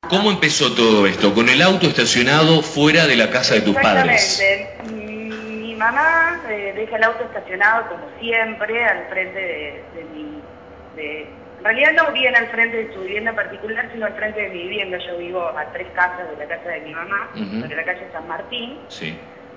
¿Cómo empezó todo esto? Con el auto estacionado fuera de la casa de tus padres. Exactamente. Mi mamá deja el auto estacionado como siempre al frente en realidad no bien al frente de su vivienda particular, sino al frente de mi vivienda. Yo vivo a 3 casas de la casa de mi mamá, sobre la calle San Martín. Sí.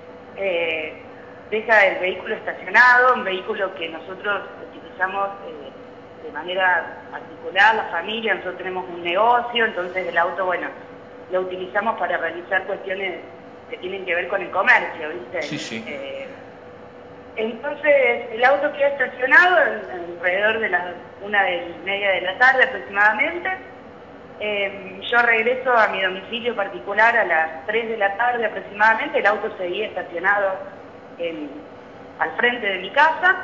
Deja el vehículo estacionado, un vehículo que nosotros utilizamos de manera particular, la familia. Nosotros tenemos un negocio, entonces el auto, bueno, lo utilizamos para realizar cuestiones que tienen que ver con el comercio, ¿viste? Sí, sí. Entonces el auto queda estacionado alrededor de las 1:30 de la tarde aproximadamente. Yo regreso a mi domicilio particular a las 3 de la tarde aproximadamente. El auto seguía estacionado al frente de mi casa.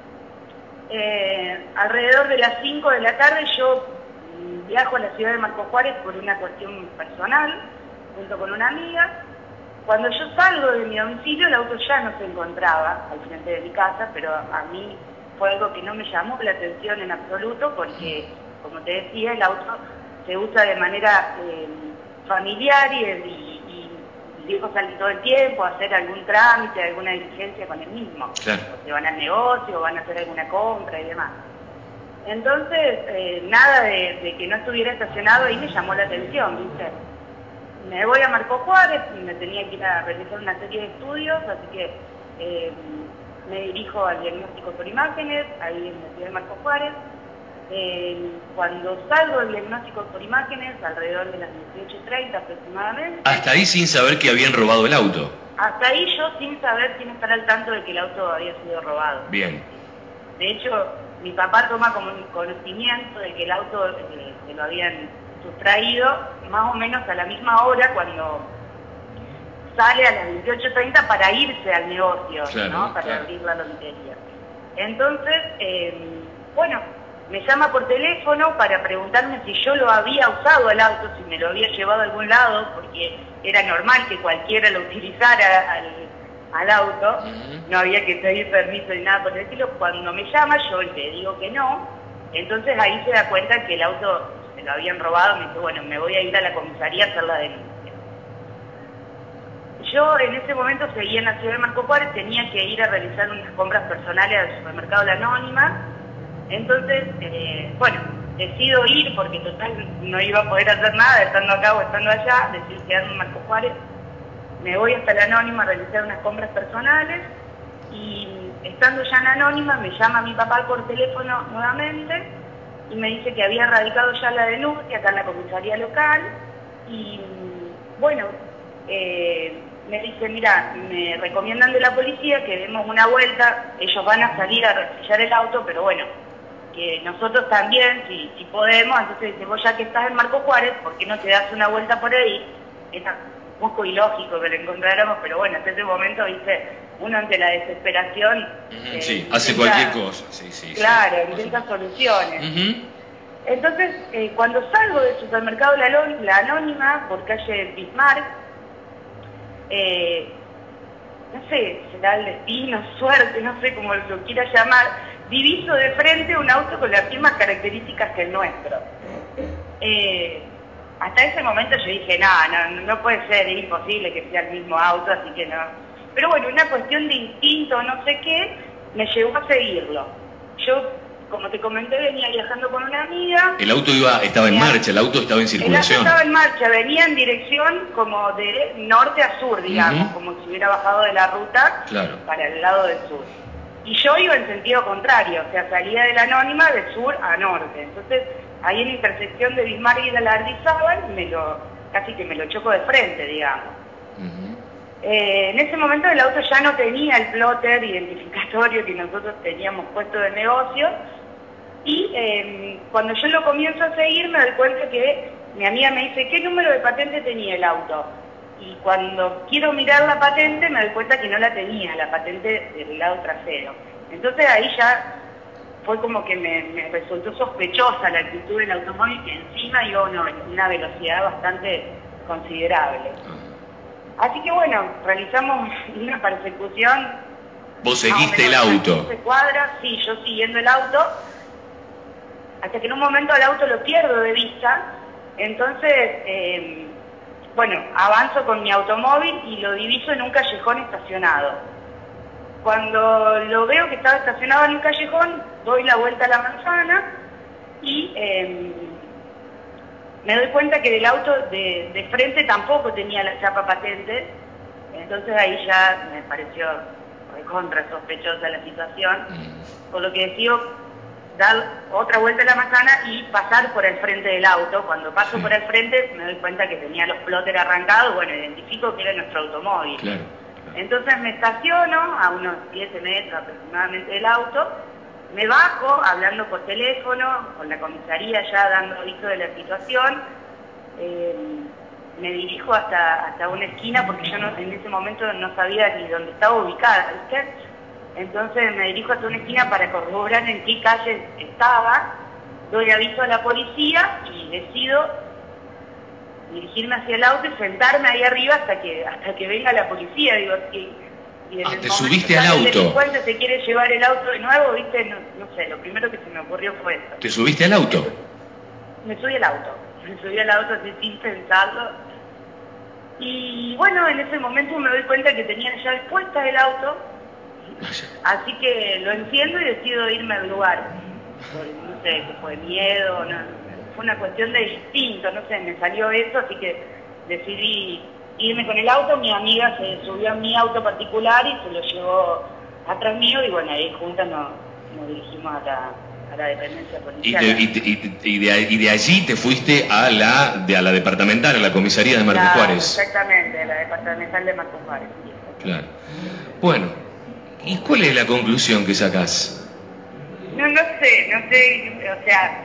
Alrededor de las 5 de la tarde yo viajo a la ciudad de Marcos Juárez por una cuestión personal, junto con una amiga. Cuando yo salgo de mi domicilio, el auto ya no se encontraba al frente de mi casa, pero a mí fue algo que no me llamó la atención en absoluto, porque, como te decía, el auto se usa de manera familiar y mis hijos salen todo el tiempo a hacer algún trámite, alguna diligencia con el mismo. Claro. O se van al negocio, o van a hacer alguna compra y demás. Entonces, nada de que no estuviera estacionado ahí me llamó la atención, ¿viste? Me voy a Marcos Juárez, me tenía que ir a realizar una serie de estudios, así que me dirijo al diagnóstico por imágenes, ahí en la ciudad de Marcos Juárez. Cuando salgo del diagnóstico por imágenes, alrededor de las 18:30 aproximadamente. Hasta ahí sin saber que habían robado el auto. Hasta ahí yo sin saber, sin estar al tanto de que el auto había sido robado. Bien. De hecho, mi papá toma como conocimiento de que el auto se lo habían sustraído más o menos a la misma hora cuando sale a las 18:30 para irse al negocio, claro, ¿no? Para abrir la lotería. Entonces, bueno, me llama por teléfono para preguntarme si yo lo había usado el auto, si me lo había llevado a algún lado, porque era normal que cualquiera lo utilizara al auto, no había que pedir permiso ni nada por el estilo. Cuando me llama yo le digo que no, entonces ahí se da cuenta que el auto se lo habían robado. Me dice, bueno, me voy a ir a la comisaría a hacer la denuncia. Yo en ese momento seguía en la ciudad de Marcos Juárez, tenía que ir a realizar unas compras personales al supermercado La Anónima. Entonces, bueno, decido ir porque total no iba a poder hacer nada estando acá o estando allá, decido quedarme en Marcos Juárez. Me voy hasta La Anónima a realizar unas compras personales y estando ya en La Anónima me llama mi papá por teléfono nuevamente y me dice que había radicado ya la denuncia acá en la comisaría local y bueno, me dice, mira, me recomiendan de la policía que demos una vuelta, ellos van a salir a resellar el auto, pero bueno, que nosotros también, si podemos. Entonces dice, vos ya que estás en Marcos Juárez, ¿por qué no te das una vuelta por ahí? Es un poco ilógico que lo encontráramos, pero bueno, hasta ese momento, viste, uno ante la desesperación... sí, hace cualquier cosa. Sí, claro, intenta soluciones. Entonces, cuando salgo del supermercado La Anónima, por calle Bismarck, no sé, será el destino, suerte, no sé cómo lo quiera llamar, diviso de frente un auto con las mismas características que el nuestro. Hasta ese momento yo dije, no puede ser, es imposible que sea el mismo auto, así que no. Pero bueno, una cuestión de instinto, no sé qué, me llevó a seguirlo. Yo, como te comenté, venía viajando con una amiga. El auto estaba en marcha, el auto estaba en circulación. El auto estaba en marcha, venía en dirección como de norte a sur, digamos, como si hubiera bajado de la ruta para el lado del sur. Y yo iba en sentido contrario, o sea, salía de La Anónima de sur a norte. Entonces, ahí en la intersección de Bismarck y de Lardizábal, casi que me lo choco de frente, digamos. En ese momento el auto ya no tenía el plotter identificatorio que nosotros teníamos puesto de negocio, y cuando yo lo comienzo a seguir me doy cuenta que mi amiga me dice, ¿qué número de patente tenía el auto? Y cuando quiero mirar la patente me doy cuenta que no la tenía, la patente del lado trasero. Entonces ahí ya fue como que me resultó sospechosa la actitud del automóvil, que encima iba a una velocidad bastante considerable. Así que bueno, realizamos una persecución. ¿Vos seguiste el auto? 15 cuadras, sí, yo siguiendo el auto, hasta que en un momento el auto lo pierdo de vista. Entonces, bueno, avanzo con mi automóvil y lo diviso en un callejón estacionado. Cuando lo veo que estaba estacionado en un callejón, doy la vuelta a la manzana y me doy cuenta que del auto de frente tampoco tenía la chapa patente. Entonces ahí ya me pareció recontra sospechosa la situación, por lo que decido dar otra vuelta a la manzana y pasar por el frente del auto. Cuando paso por el frente me doy cuenta que tenía los plotters arrancados, bueno, identifico que era nuestro automóvil. Claro. Entonces me estaciono a unos 7 metros aproximadamente del auto, me bajo hablando por teléfono, con la comisaría ya dando aviso de la situación, me dirijo hasta una esquina porque yo en ese momento no sabía ni dónde estaba ubicada, ¿viste? Entonces me dirijo hasta una esquina para corroborar en qué calle estaba, doy aviso a la policía y decido dirigirme hacia el auto y sentarme ahí arriba hasta que venga la policía. Digo, y te subiste al auto. El delincuente se quiere llevar el auto de nuevo, ¿viste? No sé, lo primero que se me ocurrió fue eso. ¿Te subiste al auto? Me subí al auto así sin pensarlo. Y bueno, en ese momento me doy cuenta que tenía la llave puesta del auto, así que lo enciendo y decido irme al lugar. No sé, que fue miedo, fue una cuestión de instinto, no sé, me salió eso, así que decidí irme con el auto. Mi amiga se subió a mi auto particular y se lo llevó atrás mío y bueno, ahí juntas nos dirigimos a la dependencia policial. Y de allí te fuiste a la departamental, a la comisaría de Marcos Juárez. Exactamente, a la departamental de Marcos Juárez. Claro. Bueno, ¿y cuál es la conclusión que sacás? No sé, o sea,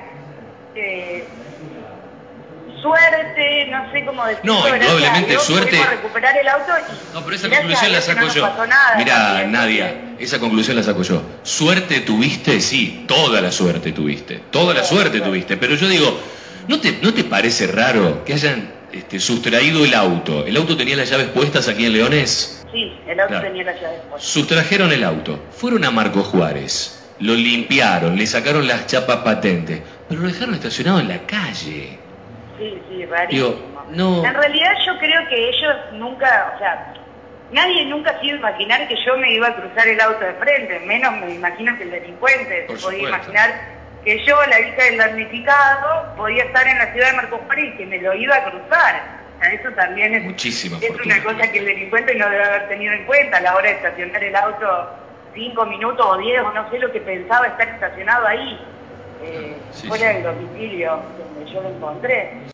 suerte, no sé cómo decirlo. No, indudablemente suerte. Pudimos recuperar el auto y no, pero esa conclusión la saco yo. Mira, Nadia, esa conclusión la saco yo. Suerte tuviste, sí, toda la suerte tuviste, pero yo digo, ¿no te parece raro que hayan sustraído el auto? ¿El auto tenía las llaves puestas aquí en Leones? Sí, el auto tenía las llaves puestas. Sustrajeron el auto, fueron a Marcos Juárez, lo limpiaron, le sacaron las chapas patentes, pero lo dejaron estacionado en la calle. Sí, rarísimo. Digo, no. En realidad yo creo que ellos nunca, o sea, nadie nunca se iba a imaginar que yo me iba a cruzar el auto de frente, menos me imagino que el delincuente. Por se podía supuesto. Imaginar que yo, la hija del damnificado, podía estar en la ciudad de Marcos Juárez y que me lo iba a cruzar. O sea, eso también es una cosa que el delincuente no debe haber tenido en cuenta a la hora de estacionar el auto 5 minutos o 10 o no sé lo que pensaba estar estacionado ahí, fuera del domicilio donde yo lo encontré.